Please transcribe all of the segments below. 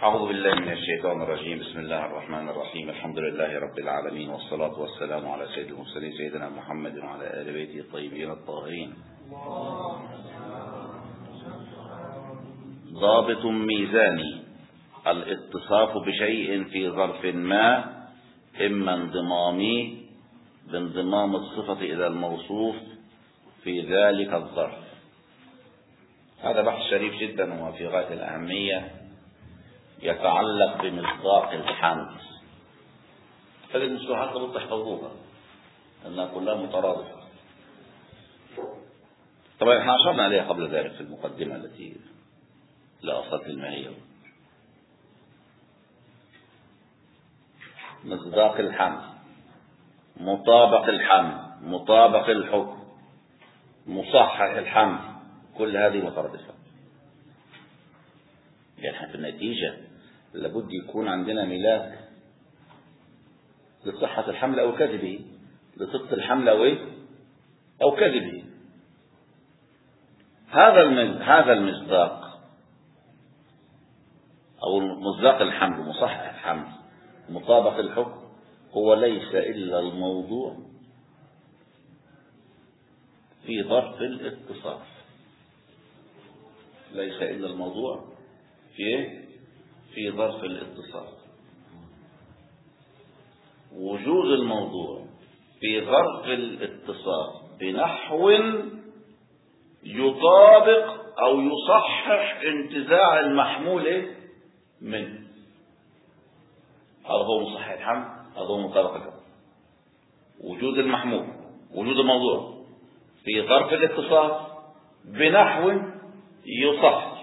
أعوذ بالله من الشيطان الرجيم. بسم الله الرحمن الرحيم. الحمد لله رب العالمين، والصلاة والسلام على سيد المرسلين سيدنا محمد وعلى آل بيته الطيبين الطاهرين. ضابط ميزاني: الاتصاف بشيء في ظرف ما، إما انضمامي بانضمام الصفة إلى الموصوف في ذلك الظرف. هذا بحث شريف جدا وفي غاية الأهمية، يتعلق بمصداق الحمد. هذه المصطلحات لابد تحفظوها لأنها كلها مترادفة. طبعا احنا أشرنا عليها قبل ذلك في المقدمة التي لا أصل الماهية. مصداق الحمد، مطابق الحمد، مطابق الحكم، مصحح الحمد، كل هذه مترادفة. يعني في النتيجة لابد يكون عندنا ملاك لصحة الحمل أو كذبه، لصدق الحمل أو كذبه. هذا المصداق أو مصداق الحمل، مصحح الحمل، مطابق الحكم، هو ليس إلا الموضوع في ظرف الاتصاف. ليس إلا الموضوع في ظرف الاتصاف. وجود الموضوع في ظرف الاتصاف بنحو يطابق أو يصحح انتزاع المحمول منه، هذا هو مصحح الحمل، هذا هو مطابق الحكم. وجود المحمول، وجود الموضوع في ظرف الاتصاف بنحو يصحح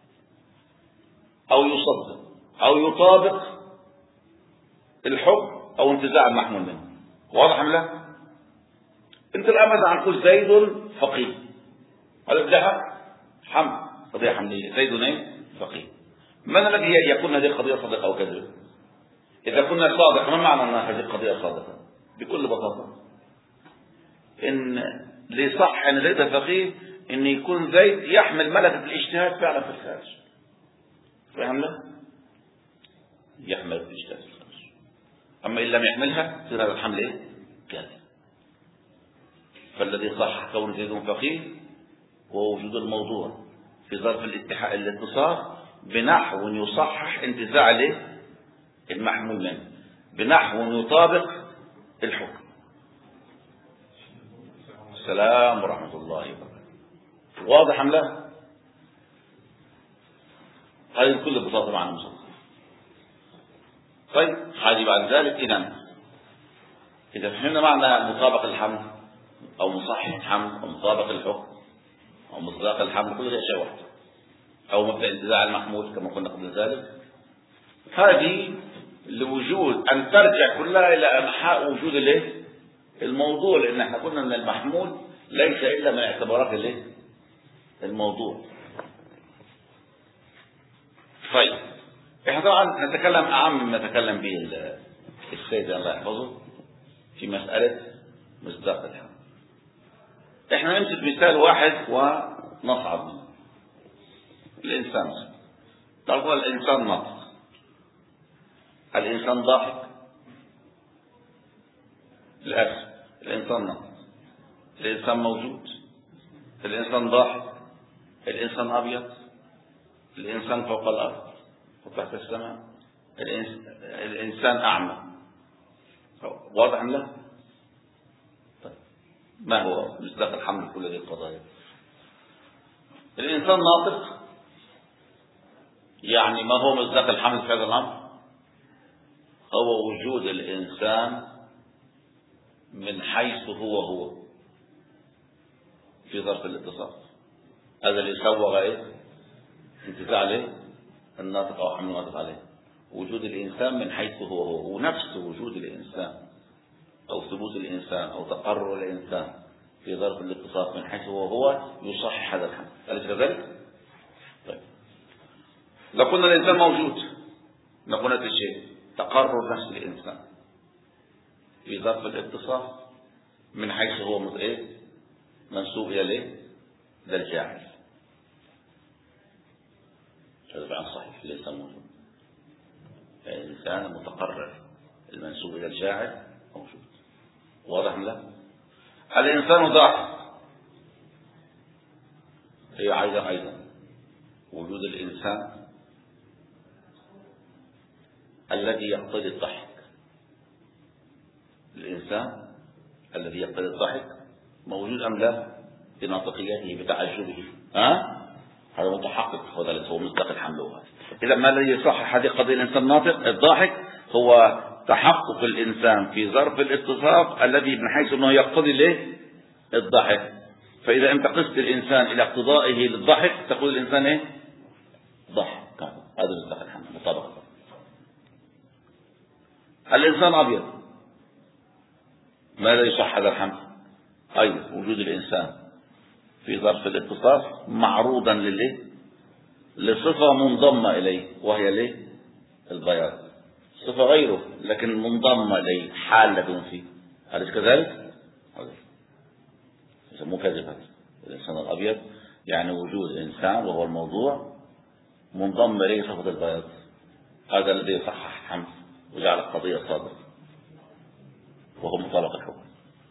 أو يصدق أو يطابق الحكم أو انتزاع المحمول منه. واضح أم لا؟ أنت الآن مثلا نقول زيد فقيه، هذا ادعى حمل، قضية حملية. زيد فقيه. من الذي يكون هذه القضية صادقة أو كذبة؟ إذا كنا صادق، ما معنى أن هذه القضية صادقة؟ بكل بساطة إن لصح أن زيد فقيه إن يكون زيد يحمل ملكة الاجتهاد فعلا في الخارج. فهمنا؟ يحمل الاجتهاد في الخارج. أما إن لم يحملها تصير هذا الحمل كاذب. فالذي صح كون زيد فقيه هو وجود الموضوع في ظرف الاتصاف بنحو يصحح انتزاع المحمول منه، بنحو يطابق الحكم. السلام ورحمة الله وبركاته. واضح أم لا؟ هذه بكل بساطة معنى المصدق. طيب هذه بعد ذلك إذا فهمنا معنى مطابق الحمل أو مصحح الحمل أو مطابق الحكم أو مصداق الحمل، كل هذه أشياء واحدة، أو مبدأ انتزاع المحمول كما قلنا قبل ذلك. هذه لوجود أن ترجع كلها إلى أنحاء وجود الموضوع، لأن احنا قلنا أن المحمول ليس إلا من اعتبارات الموضوع. طيب احنا طبعا نتكلم أعم مما تكلم به السيد الله يحفظه في مسألة مصداق الحمل. احنا نمسك مثال واحد ونصعد منه. الإنسان، طبعا الإنسان ناطق، الإنسان ضاحك، الأسف الإنسان ناطق، الإنسان موجود، الإنسان ضاحك، الإنسان أبيض، الإنسان فوق الأرض وتحت السماء، الإنسان أعمى. واضح أم لا؟ طيب ما هو مصداق الحمل كل هذه القضايا؟ الإنسان ناطق، يعني ما هو مصداق الحمل في هذا الأمر؟ هو وجود الإنسان من حيث هو في ظرف الاتصاف. هذا اللي سوغ انتزاع الناطق أو حمل الناطق عليه. وجود الإنسان من حيث هو، ونفس وجود الإنسان أو ثبوت الإنسان أو تقرر الإنسان في ظرف الاتصاف من حيث هو يصحح هذا الحمل. أليس كذلك؟ طيب لو قلنا الإنسان موجود، نقول هذا الشيء تقرر نفس الإنسان في ظرف الاتصاف من حيث هو منسوب إلى الجاعل. هذا فعلا صحيح، الإنسان موجود. الإنسان المتقرر المنسوب إلى الفاعل موجود. واضح لا؟ الإنسان ضاحك، هي أيضا وجود الإنسان الذي يقتضي الضحك. الإنسان الذي يقتضي الضحك موجود أم لا؟ بناطقيته بتعجبه، هذا متحقق، هذا هو مصداق الحمل. إذا ما الذي يصحح هذه قضية الإنسان الناطق الضاحك هو تحقق الإنسان في ظرف الاتصاف الذي من حيث أنه يقتضي له الضحك. فإذا أنت قست الإنسان إلى اقتضائه للضحك تقول الإنسان إيه؟ ضحك. هذا مصداق الحمل مطابقة. الإنسان أبيض، ماذا يصح هذا الحمل؟ أيضا وجود الإنسان في ظرف الاتصاف معروضا لصفة منضمة إليه وهي ليه؟ البياض. صفة غيره لكن منضمة إليه حالة فيه، أليس كذلك؟ يسموه كذب. هذا الإنسان الأبيض يعني وجود إنسان وهو الموضوع منضم إليه صفة البياض. هذا الذي يصحح الحمل وجعل القضية صادقة وهو مطابق الحكم.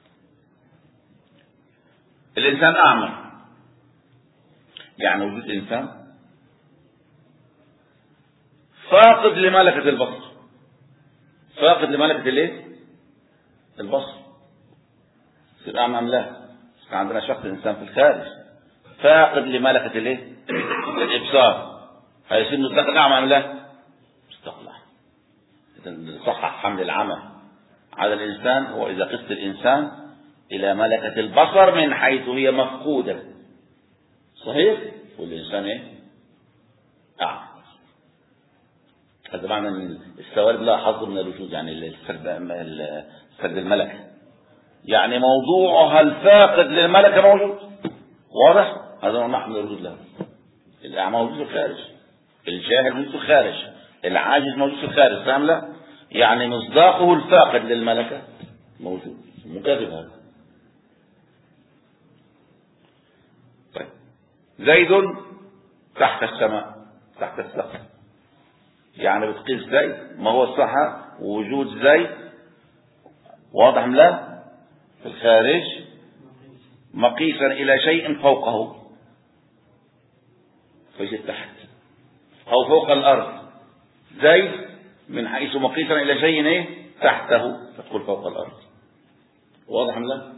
الإنسان أعمى يعني وجود إنسان فاقد لملكة البصر. فاقد لملكة الايه؟ البصر. يصير أعمى أم لا؟ كان عندنا شخص إنسان في الخارج فاقد لملكة الايه؟ الإبصار، هيصير مطلق أعمى أم لا؟ مستقلع. إذا صحح حمل العمى على الإنسان هو إذا قست الإنسان إلى ملكة البصر من حيث هي مفقودة. صحيح؟ والإنسان إيه؟ أعمى. هذا معنى أن السوالب لا حظ من الوجود، يعني سرد الملكة، يعني موضوعها الفاقد للملكة موجود. واضح؟ هذا هو محمل الوجود له. الأعمى موجود في الخارج، الجاهل موجود في الخارج، العاجز موجود في الخارج. فاهم لا؟ يعني مصداقه الفاقد للملكة موجود. مكذب هذا. طيب زيد تحت السماء تحت السقف، يعني بتقيس زيد ما هو الصح وجود زيد. واضح ام لا؟ في الخارج مقيسا الى شيء فوقه فيجي تحت او فوق الارض. زيد من حيث مقيسا الى شيء ايه؟ تحته فتقول فوق الارض. واضح ام لا؟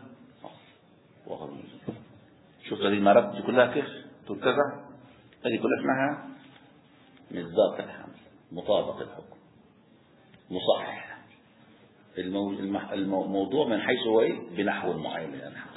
شوف هذه المرات دي كلها كيف تتبع. هذه كلها اسمها مصداق الحمل مطابق الحكم مصحح. الموضوع من حيث هو ايه؟ بنحو معين من النحو.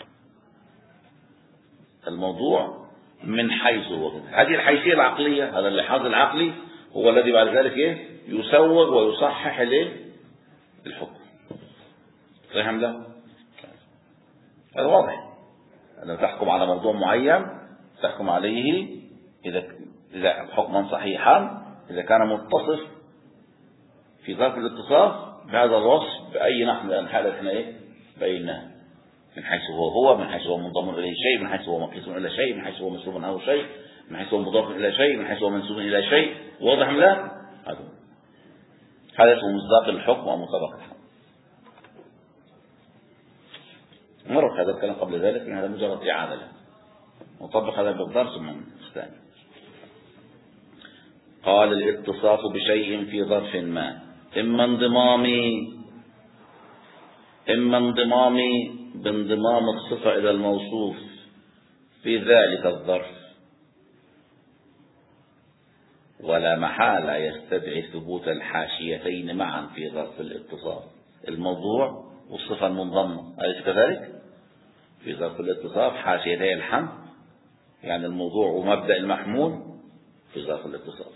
الموضوع من حيث هو كده. هذه الحيثية العقلية، هذا اللحاظ العقلي هو الذي بعد ذلك ايه؟ يسوغ ويصحح الايه؟ الحكم. فهم لا؟ هذا واضح. لما تحكم على موضوع معين تحكم عليه إذا حكما صحيحا إذا كان متصف في ظرف الاتصاف بهذا الوصف بأي نحو من الأنحاء التي احنا ايه؟ بيناه، من حيث هو من حيث هو منضم إليه شيء، من حيث هو مقيس إلى شيء، من حيث هو مسلوب عنه شيء، من حيث هو مضاف إلى شيء، من حيث هو منسوب إلى شيء. واضح ام لا؟ هذا اسمه مصداق الحكم ومطابقة الحكم. مرت هذا الكلام قبل ذلك ان هذا مجرد إعادة له. نطبق هذا بقدر ثم الثاني. قال الاتصاف بشيء في ظرف ما إما انضمامي بانضمام الصفة إلى الموصوف في ذلك الظرف، ولا محالة يستدعي ثبوت الحاشيتين معا في ظرف الاتصاف، الموضوع والصفة المنضمة. أليس كذلك؟ في ظرف الاتصاف حاشيتي الحمل يعني الموضوع ومبدأ المحمول في ظرف الاتصاف.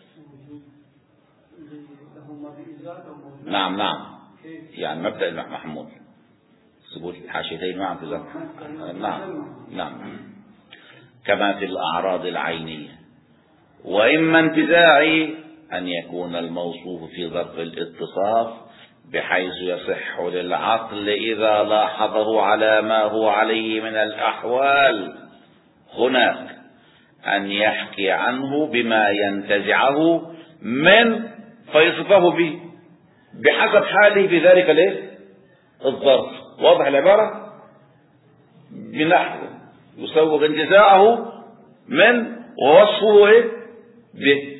نعم يعني مبدأ المحمول ثبوت الحاشيتين معا في ظرف. نعم كما في الأعراض العينية. وإما انتزاعي أن يكون الموصوف في ظرف الاتصاف بحيث يصح للعقل إذا لاحظه على ما هو عليه من الأحوال هناك أن يحكي عنه بما ينتزعه من فيصفه به. بحسب حاله في ذلك الايه الظرف. واضح العبارة؟ بنحو يسوغ انتزاعه من ووصفه ايه به،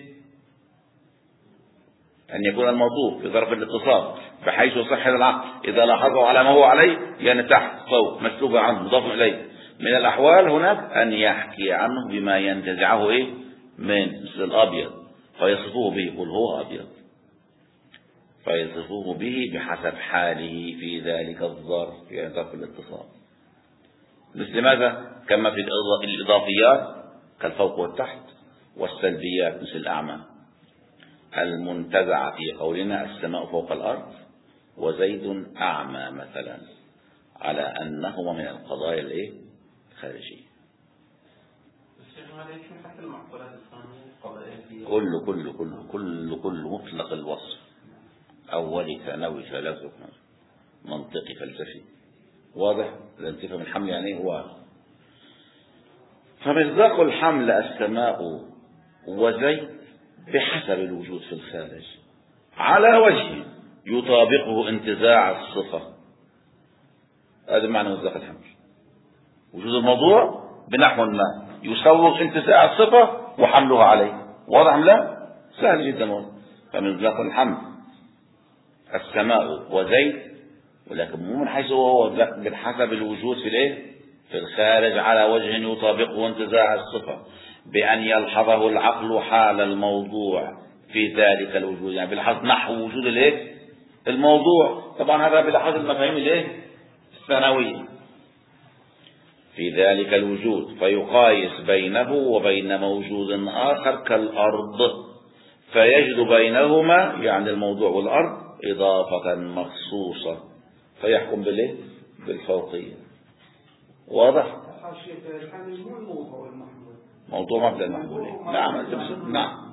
أن يكون الموضوع في ظرف الاتصال بحيث يصح العقل إذا لاحظه على ما هو عليه، يعني تحت فوق مسلوب عنه مضاف إليه. من الأحوال هناك أن يحكي عنه بما ينتزعه إيه من، مثل الأبيض فيصفوه به يقول هو أبيض، فيصفوه به بحسب حاله في ذلك الظرف، يعني ظرف الاتصال. مثل ماذا؟ كما في الإضافيات كالفوق والتحت، والسلبيات مثل الأعمى. المنتزع في قولنا السماء فوق الأرض وزيد أعمى مثلا، على أنهما من القضايا الايه الخارجية. كل مطلق الوصف، أولي ثانوي ثلاثة منطقي فلسفي. واضح؟ لأن تفهم الحمل يعني ايه هو. فمصداق الحمل السماء وزيد بحسب الوجود في الخارج على وجه يطابقه انتزاع الصفة. هذا معنى مصداق الحمل، وجود الموضوع بنحو ما يسوغ انتزاع الصفة وحملها عليه. واضح أم لا؟ سهل جدا. واضح. فمصداق الحمل السماء وزيد، ولكن مو من حيث هو بحسب الوجود في الايه في الخارج على وجه يطابقه انتزاع الصفة، بأن يلحظه العقل حال الموضوع في ذلك الوجود، يعني بلحظ نحو وجود الايه الموضوع. طبعا هذا بلحظ المفاهيم الايه الثانوية في ذلك الوجود، فيقايس بينه وبين موجود آخر كالأرض فيجد بينهما، يعني الموضوع والأرض، إضافة مخصوصة فيحكم بالايه بالفوقية. واضح؟ موضوع مبدأ المحمولين. نعم.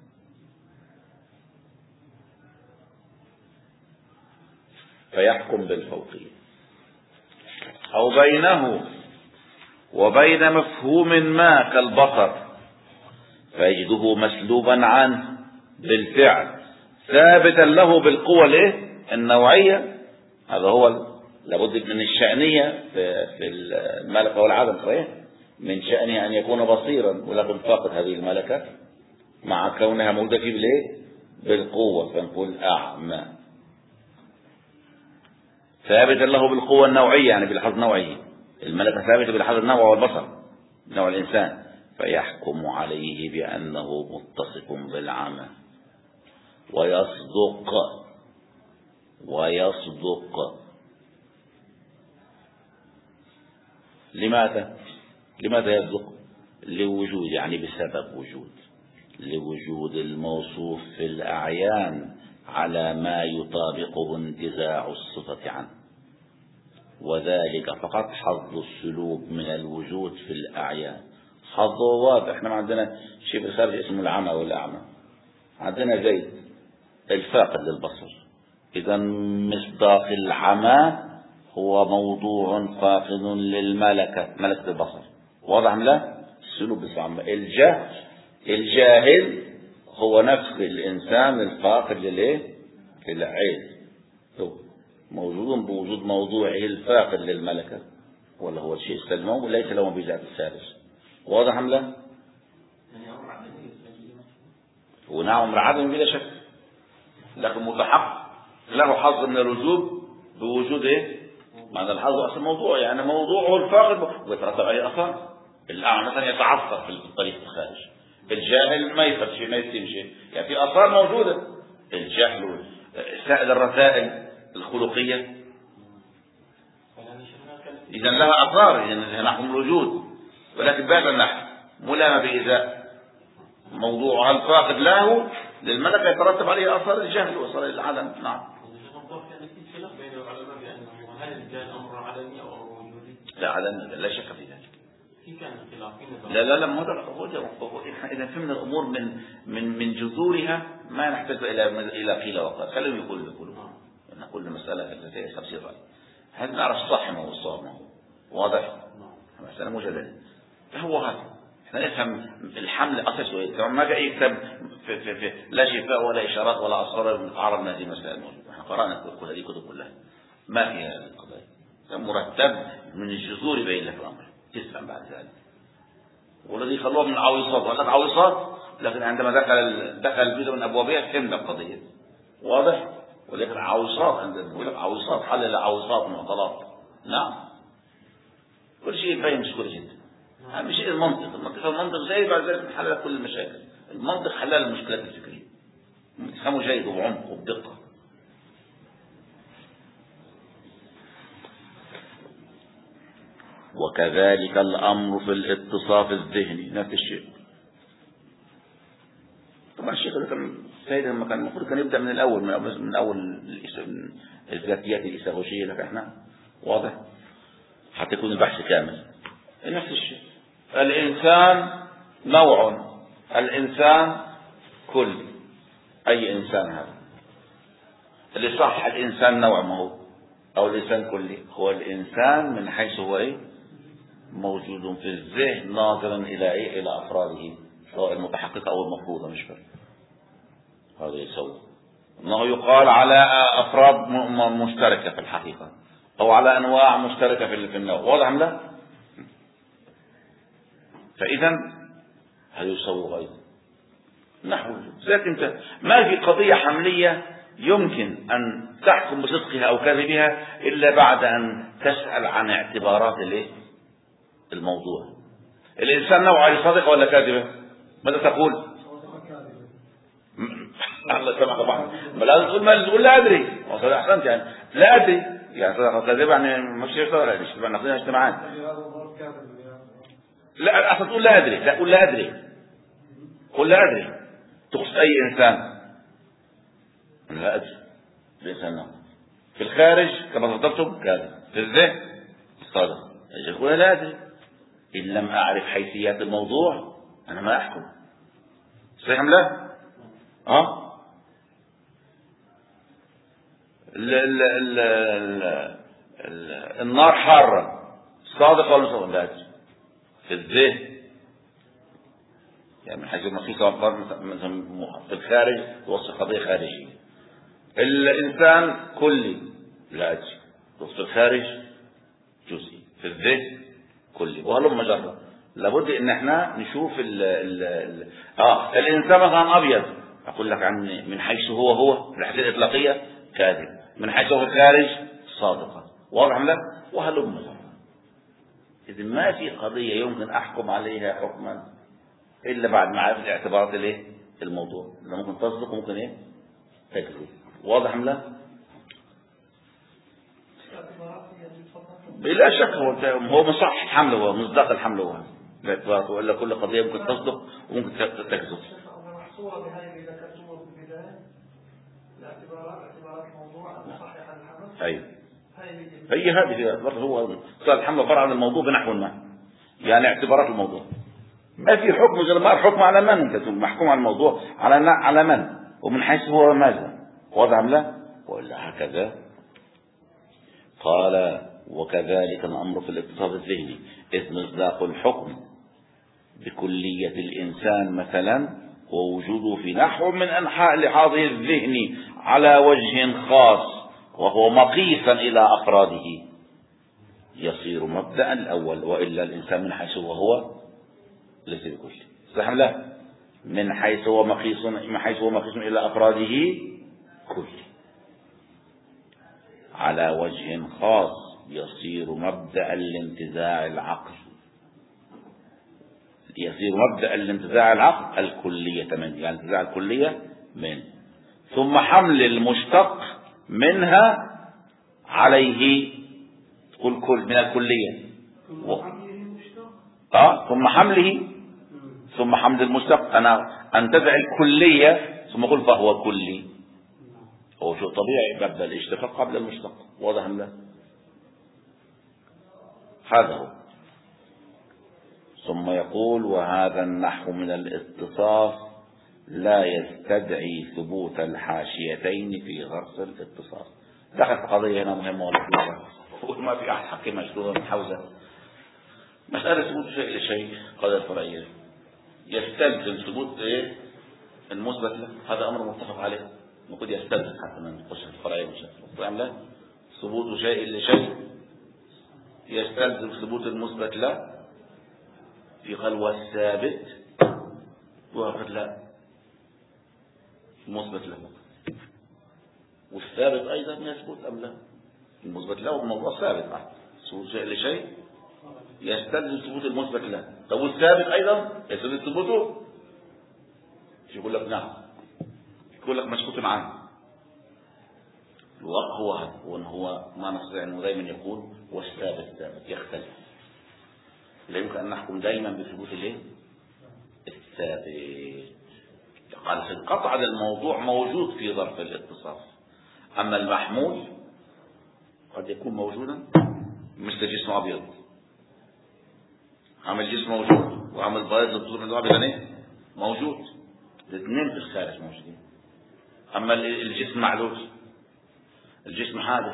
فيحكم بالفوقية. أو بينه وبين مفهوم ما كالبصر فيجده مسلوبا عنه بالفعل ثابتا له بالقوة الايه النوعية. هذا هو لابد من الشأنية في الملكة والعدم. صحيح؟ من شأنه أن يكون بصيرا، ولكن فاقد هذه الملكة مع كونها موجودة فيه بالايه بالقوة، فنقول أعمى. ثابتا له بالقوة النوعية، يعني بالحظ النوعي. الملكة ثابتة بالحظ النوع والبصر، نوع الإنسان، فيحكم عليه بأنه متصف بالعمى ويصدق. لماذا يصدق؟ لوجود، يعني بسبب وجود، لوجود الموصوف في الأعيان على ما يطابقه انتزاع الصفة عنه، وذلك فقط حظ السلوك من الوجود في الأعيان. حظه واضح. احنا ما عندنا شيء بالخارج اسمه العمى والأعمى، عندنا زيد الفاقد للبصر. إذا مصداق العمى هو موضوع فاقد للملكة، ملكة البصر. واضح أم لا؟ السلوك بالعمى. الجاهل هو نفس الإنسان الفاقد للعين، موجود بوجود موضوعه الفاقد للملكة، ولا هو الشيء السلمي وليس له بذات الثالث. واضح أم لا؟ ونعم أمر عدم بلا شك، لكن متحقق له حظ من الوجود بوجود معنى الحظ أصل موضوع، يعني موضوعه الفاقد ويترتب عليه أثار. الأعمى مثلا يتعثر في الطريق الخارج، الجاهل ما يفهم شيء، ما يستلم شيء، يعني في آثار موجودة. الجهل سائل الرسائل الخلقية إذا لها أثار، إذا نحكم الوجود، ولكن بعد النحو ملام بإذا موضوعها الفاقد له للملكة يترتب عليه آثار الجهل وصل إلى العدم. نعم. لا عدم، لا شك في ذلك. لا إذا فهمنا الأمور من جذورها ما نحتاج إلى قيل وقال. خليهم يقولوا أن كل مسألة تفسير رأي، هذا نعرف الصح ما هو الصواب ما هو. واضح؟ مسألة مجددة. فهو هذا احنا نفهم الحمل أساسه. ما جاء يكتب لا شفاء ولا إشارات ولا أسرار متعرض من هذه المسائل الموجودة. احنا قرأنا كل هذه الكتب كلها ما فيها هذه القضايا، مرتب من الجذور يبين لك الأمر تسلم بعد ذلك. والذي خلوها من العويصات وقال لك عويصات، لكن عندما دخل الجزء من أبوابها فهمنا القضية واضح. ولكن عويصات عندما يقول لك عويصات حلل عويصات معطلات، نعم كل شيء يبين بسهولة جدا. أهم شيء المنطق زي بعد ذلك نحل كل المشاكل. المنطق حلال المشكلات الفكرية، تفهمه جيد وبعمق وبدقة. وكذلك الأمر في الاتصاف الذهني نفس الشيء. طبعا الشيخ ده كان سيد لما كان المفروض كان يبدأ من الأول من أول الذاتيات الإساغوشية، لك احنا واضح حتى يكون البحث كامل. نفس الشيء، الإنسان نوع، الإنسان كل، أي إنسان هذا اللي صح الإنسان نوع ما هو أو الإنسان كلي، هو الإنسان من حيث هو إيه موجود في الذهن ناظرا إلى إيه إلى أفراده سواء المتحققة أو المفروضة، مش فاهم هذا يسوي أنه يقال على أفراد مشتركة في الحقيقة أو على أنواع مشتركة في النوع، واضح أم لا؟ فإذا هل يسوي غيره نحو ذلك. أنت ما في قضية حملية يمكن أن تحكم بصدقها أو كذبها إلا بعد أن تسأل عن اعتبارات الموضوع. الإنسان نوعه صادقة ولا كاذبة؟ ماذا تقول؟ الله سمع طبعا، ما تقول لا أدري. أحسنت يعني لا أدري، يعني صدقة كاذبة يعني مش ولا مش نقضيها اجتماعات. لا أصلا تقول لا أدري، لا قول لا أدري، قل لا أدري تقصد أي إنسان. لا أدري الإنسان في الخارج كما تفضلتم كاذب، في الذهن صادق. يقول لا أدري إن لم أعرف حيثيات الموضوع أنا ما أحكم. صحيح أم لا؟ النار حارة صادق ولا صادق؟ لا أدري في الذهن يعني من حيث المقيسة في الخارج توصف قضية خارجية. الإنسان كلي لا أدري في الخارج جزئي، في الذهن كلي، وهلم مجرد. لابد ان احنا نشوف الانسان مثلا ابيض، اقول لك عن من حيث هو في الحالة الاطلاقية كاذب، من حيث هو في الخارج صادقة، واضح ام لا؟ وهلم مجرد. اذا ما في قضية يمكن احكم عليها حكما الا بعد معرفة اعتبارات الموضوع. ممكن تصدق وممكن تكذب، واضح ام لا؟ بلا شك هو مصح حمله، هو مصداق الحمل، هو الاعتبارات، والا كل قضيه ممكن تصدق وممكن تكذب. محصوره بهذه اللي ذكرتوها في البدايه، اعتبارات الموضوع المصحح الحمل. ايوه هي هذه هو صار الحمل عباره عن الموضوع بنحو ما، يعني اعتبارات الموضوع. ما في حكم غير ما الحكم على من انت محكوم على الموضوع على من ومن حيث هو ماذا، واضح ام لا؟ ولا هكذا قال. وكذلك الأمر في الاتصاف الذهني إذ مصداق الحكم بكلية الإنسان مثلا ووجوده في نحو من أنحاء لحاظه الذهني على وجه خاص وهو مقيسا إلى أفراده يصير مبدأ الأول، وإلا الإنسان من حيث هو ليس بكل. صح لا؟ من حيث هو مقيس إلى أفراده كل على وجه خاص يصير مبدأ الانتزاع العقل، الكلية منه، يعني انتزاع الكلية منه، ثم حمل المشتق منها عليه كل من الكلية ثم حمل المشتق. أنا أنتزع الكلية ثم أقول فهو كلي، هو شيء طبيعي مبدأ الاشتقاق قبل المشتق، واضح أم لا؟ هذا هو. ثم يقول وهذا النحو من الاتصاف لا يستدعي ثبوت الحاشيتين في غرس الاتصاف. دخلت قضية هنا مهمة وما في أحد حق مشروع من حوزة مسألة ثبوت شيء لشيء قضية فرعية يستلزم ثبوت المثبت له هذا أمر متفق عليه، المفروض يستلزم حتى من نخش في الفرعية والشافعية لا ثبوت شيء لشيء يستلزم ثبوت المثبت له. في قال والثابت وقد لا المثبت له، والثابت أيضا يثبت أم لا؟ المثبت له الموضوع ثابت، ثبوت شيء لشيء يستلزم ثبوت المثبت له. طب والثابت أيضا يستلزم ثبوته؟ يقول لك نعم، يقول لك مسكوت عنه. هو ما نستطيع أنه دائما يكون والثابت ثابت يختلف، لا يمكن أن نحكم دائما بثبوت الثابت. قال في القطع الموضوع موجود في ظرف الاتصاف، أما المحمول قد يكون موجودا مثل جسم أبيض، عمل جسم موجود وعمل بياض الظهور من الأبيض موجود، الاثنين في الخارج موجودين. أما الجسم معلول، الجسم حادث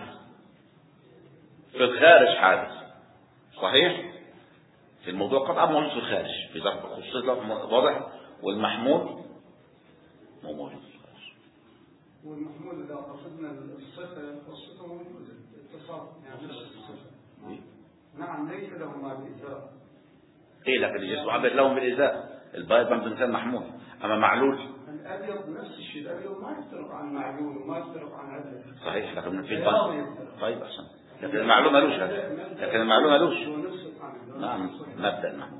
في الخارج حادث صحيح، في الموضوع قطعا موجود في الخارج في ظرف الخصوصية واضح، والمحمول مو موجود في الخارج. والمحمول إذا قصدنا الصفة موجودة اتصال يعني الصفة نعم ليس له ما بإزاء إيه، لكن الجسم عبد لهم بالإزاء، البيض بإنسان محمول. أما معلول الأبيض نفس الشيء، الأبيض ما يفترق عن معلول وما يفترق عن أبيض صحيح، لكن في البيض طيب أحسن، لكن المعلوم مالوش هذا، لكن المعلوم مالوش. نعم مبدأ المحمول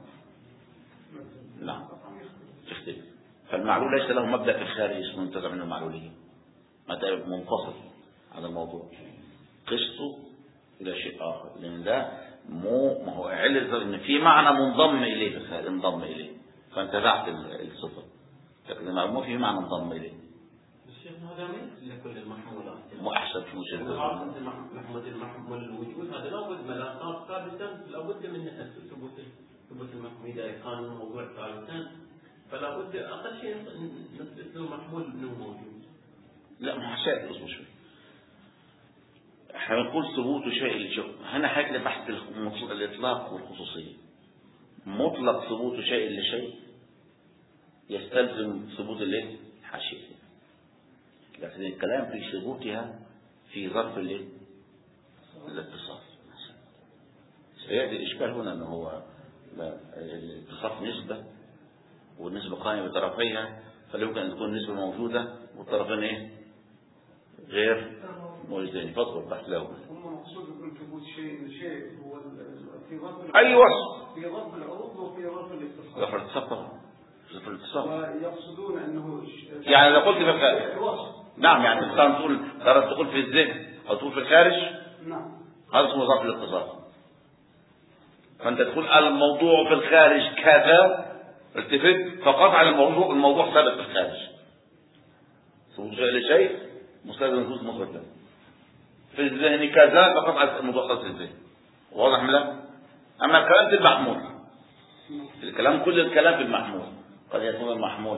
نعم تختلف، فالمعلول ليس له مبدأ في الخارج اسمه منتزع من المعلولية، مبدأ منفصل عن الموضوع، قصته إلى شيء آخر، لأن ده ما هو علة إن في معنى منضم إليه في الخارج، انضم إليه فانتزعت الصفة، لكن المعلوم في معنى منضم إليه. الشيخ هذا ما لكل المحمولات مو أحسن في وجه المحمول الوجود هذا لابد ملاقات ثابتة، لابد من ثبوت المحمول. إذا كان الموضوع ثابتا فلا بد أقل شيء نثبت له محمول انه موجود. لا ما هو شيء اصبر شوي، احنا بنقول ثبوت شيء لشيء، هنا حاجة بحث الإطلاق والخصوصية. مطلق ثبوت شيء لشيء يستلزم ثبوت الحاشية، لكن الكلام في ثبوتها في ظرف الاتصاف. سيأتي الإشكال هنا أنه هو الاتصاف نسبة، والنسبة قائمة بطرفيها، فلا يمكن أن تكون النسبة موجودة والطرفين غير موجودين. فضل بحث له. هم مقصود يكون ثبوت شيء لشيء هو في ظرف أي وصف، في ظرف العروض وفي ظرف الاتصاف. ظرف الاتصاف طبعا، ظرف الاتصاف. ويقصدون أنه يعني إذا قلت في نعم، يعني تقول في الذهن أو تقول في الخارج، نعم هذا اسمه ظرف الاتصاف. فأنت تقول الموضوع في الخارج كذا، التفت فقط على الموضوع ثابت في الخارج. ثبوت شيء لشيء مستلزم ثبوت مثبت له. في الذهن كذا فقط على الموضوع ثابت في الذهن. واضح من لا؟ أما الكلام في المحمول، الكلام كل الكلام في المحمول، قد يكون المحمول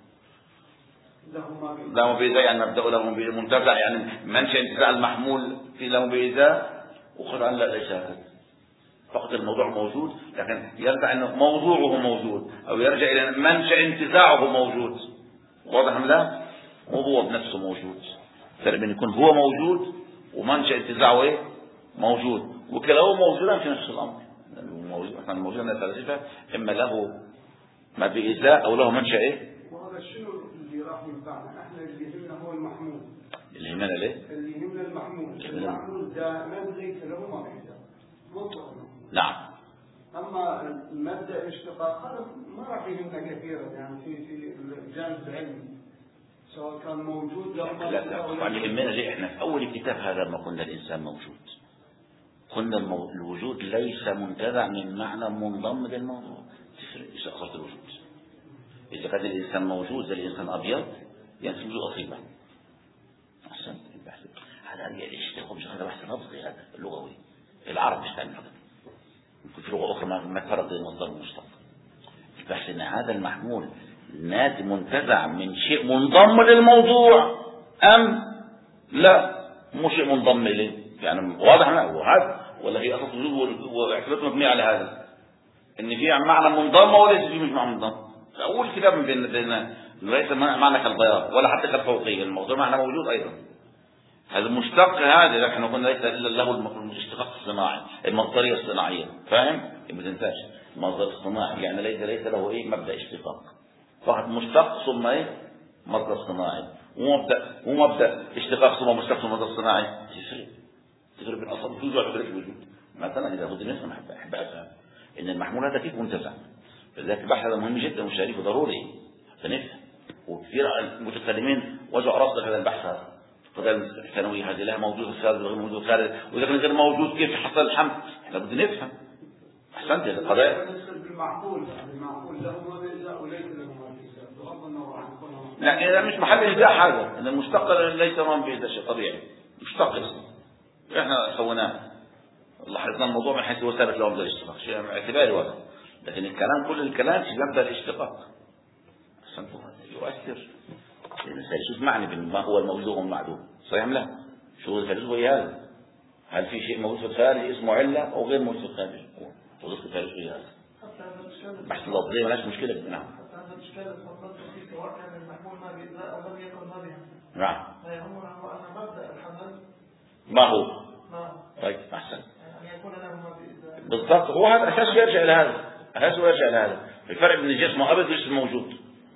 لهم بإزاء، يعني نبدأ لهم بمنتزع، يعني منشأ انتزاع المحمول في لهم بإزاء، وقد عن لا ليس هكذا، فقط الموضوع موجود، لكن يرجع أنه موضوعه موجود، أو يرجع إلى منشأ انتزاعه موجود. واضح من لا؟ هو بنفسه موجود، فرق بين يكون هو موجود ومنشأ انتزاعه موجود، وكلاهما موجودان في نفس الأمر. احنا الموجود من الفلاسفة إما له ما بإزاء أو له منشأ وهذا شنو اللي راح ينفعنا؟ احنا اللي يهمنا هو المحمول. اللي يهمنا ليه؟ اللي يهمنا المحمول. المحمول دائما ليس له ما بإزاء مطلقا. نعم. أما مبدأ الاشتقاق هذا ما راح يهمنا كثيرا، يعني في الجانب العلمي سواء كان موجود لا اللي يهمنا ليه؟ احنا في أول الكتاب هذا ما قلنا الإنسان موجود، قلنا الوجود ليس منتزع من معنى منضم للموضوع. تفرق إيش أقصد الوجود؟ إذا كان الإنسان موجود زي الإنسان أبيض يعني وجود أصيبه. أحسن البحث هذا الاشتقاق مش هذا بحث لفظي، هذا اللغوي العرب مش تعمل هذا، يمكن في لغة أخرى ما فرق المصدر المشتق. البحث إن هذا المحمول ناتج منتزع من شيء منضم للموضوع أم لا مو شيء منضم إليه، يعني واضح هو هذا ولا هي أصل وجود واعتبارات مبنية على هذا إن في معنى منضم وليس فيه مش معنى منضم. أول كتاب بين ليس معنى كالبياض ولا حتى كالفوقية، الموضوع معنى موجود أيضا. هذا المشتق هذا نحن قلنا ليس إلا له الاشتقاق الصناعي، المصدرية الصناعية، فاهم؟ ما تنساش المصدر الصناعي، يعني ليس له إيه مبدأ اشتقاق، فقط مشتق ثم إيه مصدر صناعي، ومبدأ اشتقاق ثم مشتق ثم مصدر صناعي. تفرق بين أصل وجود وجود. مثلا إذا بدنا نفهم أحب أفهم إن المحمول هذا كيف منتزع، فذلك البحث هذا مهم جدا وشريف وضروري فنفهم. وكثير المتكلمين وجعوا رصد هذا البحث هذا، القضايا الثانوية هذه لها موجود الخارج وغير موجود الخارج، وإذا كان غير موجود كيف حصل الحمل؟ احنا بدنا نفهم. أحسنت هذه القضايا. بالمعقول له ما بإجزاء وليس له ما بإجزاء بغض النظر عن كونه. لا إذا مش محل إجزاء هذا، إن المشتق ليس ما بإجزاء شيء طبيعي، مشتق اسمه. إحنا سويناه. لاحظنا الموضوع من حيث هو ثابت له مبدأ الاشتقاق، شيء اعتباري واضح. لكن الكلام كل الكلام في مبدأ الاشتقاق. أحسنت يؤثر. لأن الفيلسوف معني بما هو الموجود والمعدوم، صحيح لا؟ شو الفيلسوف هي هذا؟ هل في شيء موجود في الخارج اسمه علة أو غير موجود في الخارج؟ وظيفة الفيلسوف هي هذا. بحث اللفظية مالهاش مشكلة. نعم. حتى هذا الإشكال تفضلت فيه سواء كان المحمول ما بإجزاء أو لم يكن ما بها. نعم. لا يهمنا هو أن مبدأ الحمل ما هو؟ ما. طيب أحسن. أن يكون له ما بإجزاء. بالضبط، هو هذا أساس يرجع إلى هذا. أساسه يرجع إلى هذا. الفرق بين الجسم وأبد والجسم موجود.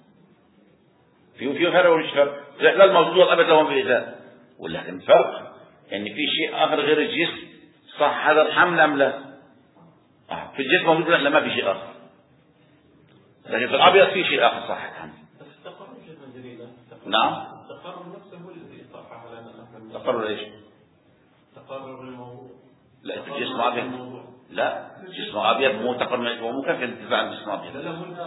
فيه فرق ولا فرق؟ لا الموجود والأبد لهم بإجزاء. ولكن فرق إن في شيء آخر غير الجسم صح هذا الحمل أم لا؟ في الجسم موجود لا ما في شيء آخر. لكن في الأبيض في شيء آخر صح الحمل. بس التقرر جدا جميلة. نعم. التقرر نفسه هو الذي صحح لنا. تقرر إيش؟ تقرر الموضوع. لا الجسم أبيض. لا جسم أبيض مو تقرر، مو كيف انتزاع الجسم أبيض.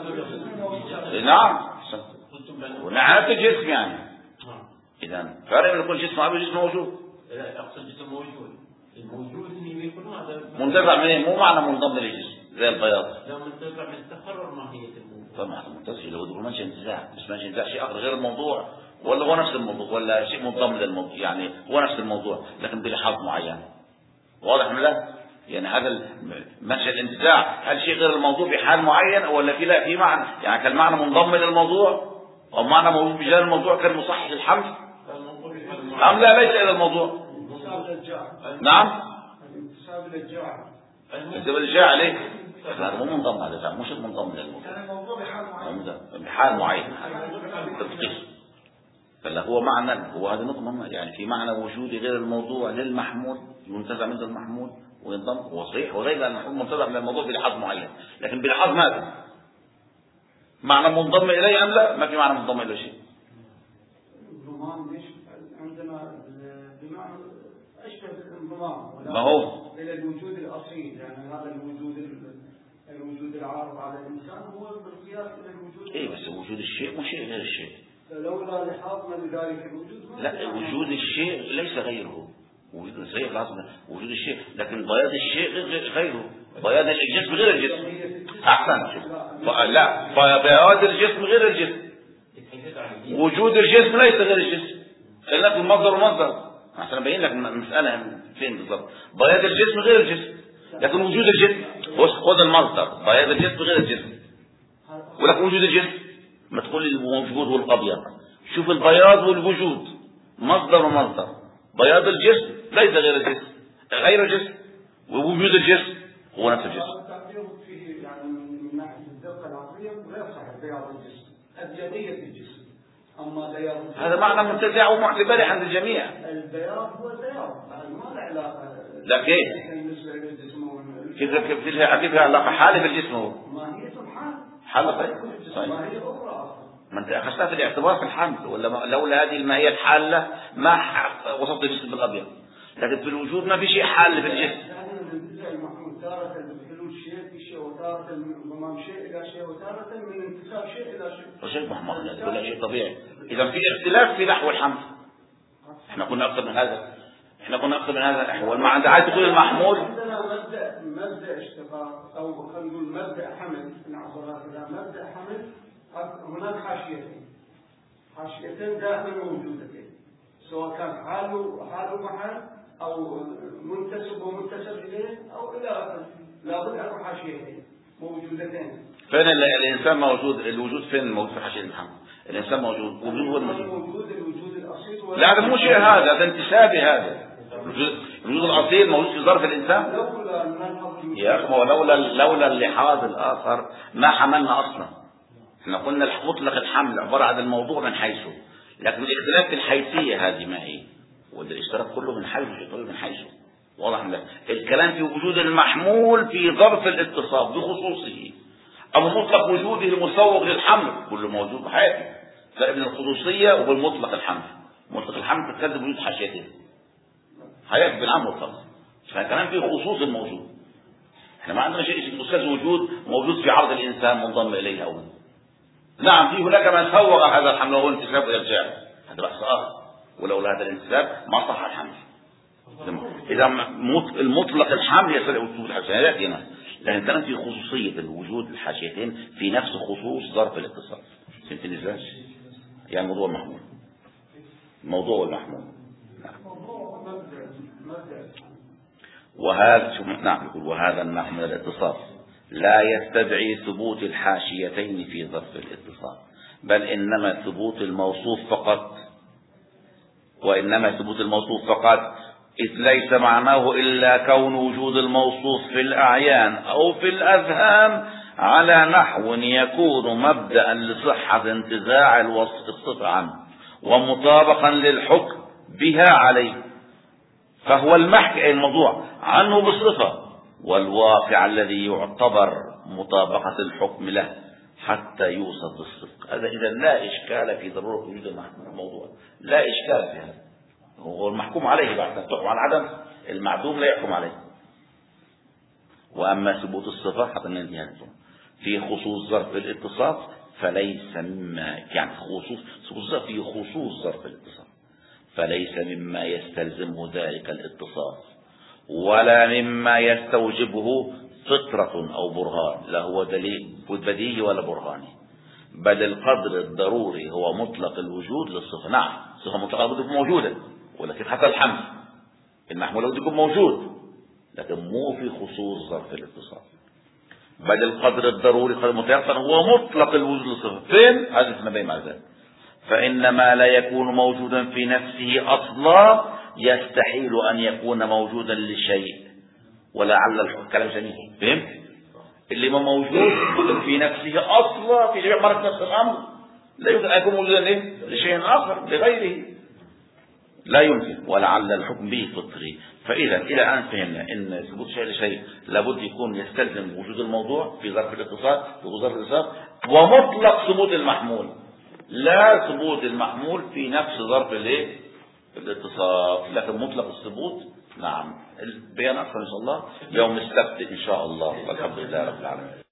نعم. ونعرف الجسم يعني. إذا فرق بين كل جسم أبيض جسم موجود. لا أقصد جسم موجود. الموجود اللي يكون هذا. منتزع منين؟ مو معنى منضم للجسم زي البياض. لا منتزع من تقرر ماهية الموضوع. طبعا منتزع لو يقول ماشي انتزاع، بس ماشي انتزاع شيء آخر غير الموضوع، ولا هو نفس الموضوع، ولا شيء منضم للموضوع، يعني هو نفس الموضوع لكن بلحاظ معين. واضح ولا لا؟ يعني هذا منشأ الانتزاع هل شيء غير الموضوع بحال معين ولا في معنى، يعني كان معنى منضم للموضوع أو معنى موجود بجانب الموضوع كان مصحح للحمل؟ أم لا ليس إلى الموضوع؟ نعم. الانتساب للجاعل. الانتساب للجاعل ليه؟ هذا مو منضم، هذا مش منضم للموضوع. كان الموضوع بحال معين. تدقيق. فلا هو معنى، هو هذا نقطة مهمة، يعني في معنى وجود غير الموضوع للمحمول ينتزع منه المحمول وينضم، هو صحيح وغير أن المحمول منتزع من الموضوع بلحاظ معين، لكن بلحاظ ماذا؟ معنى منضم إليه أم لا؟ ما في معنى منضم إليه شيء. الضمان ليش عندنا بمعنى أشبه بالانضمام ما هو؟ إلى الوجود الأصيل، يعني هذا الوجود العارض على الإنسان هو بالقياس إلى الوجود. إيه بس وجود الشيء مو شيء غير الشيء. لولا لحاظنا لذلك الوجود. لا وجود الشيء ليس غيره. وجود الشيء لازم وجود الشيء، لكن بياض الشيء غيره، بياض الجسم غير الجسم. أحسن. لا بياض الجسم غير الجسم. وجود الجسم ليس غير الجسم. خلينا في المصدر ومصدر عشان أبين لك المسألة فين بالضبط. بياض الجسم غير الجسم، لكن وجود الجسم خذ المصدر بياض الجسم غير الجسم، ولكن وجود الجسم ما تقول الموجود هو الأبيض. شوف البياض والوجود مصدر ومصدر. بياض الجسم ليس غير الجسم، غير الجسم، ووجود الجسم هو نفس الجسم. التعبير فيه يعني من ناحية الدقة العقلية غير صحيح. بياض الجسم أبيضية الجسم، أما بياض هذا معنى منتزع ومعتبر عند الجميع. البياض هو البياض، ما له علاقة. لا كيف؟ كيف لها علاقة حالة في الجسم هو؟ ما هي حال. حالة طيب. ما هي أخرى. ما أنت أخذتها في الاعتبار في الحمل، ولا لولا هذه الماهية الحالة ما وصفت الجسم بالأبيض، لكن في الوجود ما في شيء حال في الجسم. المحمود تارة بحلول شيء في شيء، وتارة من شيء إلى شيء، وتارة من انتساب شيء إلى شيء. وشيء محمود هذا كل شيء طبيعي. إذا في اختلاف في نحو الحمل. إحنا كنا أكثر من هذا. هو ما عندها عايز تقول المحمول. عندنا مبدأ اشتقاق أو خلينا نقول مبدأ حمل، نعبر إلى مبدأ حمل. هناك حاشيتين دائما موجودتين، سواء كان حال ومحل أو منتسب ومنتسب إليه أو إلى آخره، لابد أن حاشيتين موجودتين. فين الإنسان موجود؟ الوجود فين موجود في حاشية محمد؟ الإنسان موجود، وجود هو الموجود. الوجود الأصيل لا، هذا مو شيء، هذا انتسابي. هذا الوجود الأصيل موجود في ظرف الإنسان. يا أخي، لولا اللحاظ الآخر ما حملنا أصلا. احنا قلنا مطلق الحمل عبارة عن الموضوع من حيثه، لكن الاختلاف في الحيثية هذه ما هي، والاشتراك كله من حيث من حيثه. واضح لك؟ الكلام في وجود المحمول في ظرف الاتصاف بخصوصه، أو مطلق وجوده المسوغ للحمل كله موجود بحياته. فرق بين الخصوصية وبالمطلق الحمل. مطلق الحمل تتكلم وجود حاشيته حياته بالعام مطلق، فالكلام فيه خصوص الموجود. احنا ما عندنا شيء اسمه أستاذ وجود موجود في عرض الإنسان منضم إليه أولا. نعم، في هناك من سوغ هذا الحمل وهو انتساب إلى الجاهل، هذا بحث آخر، ولولا هذا الانتساب ما صح الحمل. إذا المطلق الحمل يستدعي وجود الحاشيات هنا، لكن كان في خصوصية الوجود الحاشيتين في نفس خصوص ظرف الاتصال. فهمتني ازاي؟ يعني موضوع المحمول، الموضوع المحمول. وهذا نعم يقول وهذا النحو من الاتصال لا يستدعي ثبوت الحاشيتين في ظرف الاتصال، بل إنما ثبوت الموصوف فقط، وإنما ثبوت الموصوف فقط، إذ ليس معناه إلا كون وجود الموصوف في الأعيان أو في الأذهان على نحو يكون مبدأ لصحة انتزاع الصفة عنه ومطابقا للحكم بها عليه، فهو المحكي الموضوع عنه بالصفة والواقع الذي يعتبر مطابقة الحكم له حتى يوصف بالصدق. هذا إذا لا إشكال في ضرورة وجود الموضوع، لا إشكال في هذا، هو المحكوم عليه بعد أن تحكم على العدم، المعدوم لا يحكم عليه. وأما ثبوت الصفة حتى ننتهي في خصوص ظرف الاتصاف فليس مما يعني خصوص في خصوص ظرف الاتصاف فليس مما يستلزمه ذلك الاتصاف ولا مما يستوجبه فطرة أو برهان، لا هو دليل بديهي ولا برهاني، بل القدر الضروري هو مطلق الوجود للصفة. نعم، صفة مطلقة بده تكون موجودة، ولكن حتى الحمل المحمول بده يكون موجود، لكن مو في خصوص ظرف الاتصال. بل القدر الضروري قدر متيقن هو مطلق الوجود للصفة. فين؟ هذا النبي مع ذلك. فإن ما لا يكون موجودا في نفسه أصلا يستحيل أن يكون موجودا لشيء، ولعل الكلام جميل. فهمت؟ اللي ما موجود في نفسه أصلا في جميع مرات نفس الأمر لا يمكن أن يكون موجودا لشيء آخر لغيره، لا يمكن، ولعل الحكم به فطري. فإذا إلى أن فهمنا إن ثبوت شيء لشيء لابد يكون يستلزم وجود الموضوع في ظرف الاتصال ومطلق ثبوت المحمول، لا ثبوت المحمول في نفس ظرف الاتصال، لكن مطلق الثبوت. نعم، البيان أكثر إن شاء الله يوم السبت إن شاء الله، والحمد لله رب العالمين.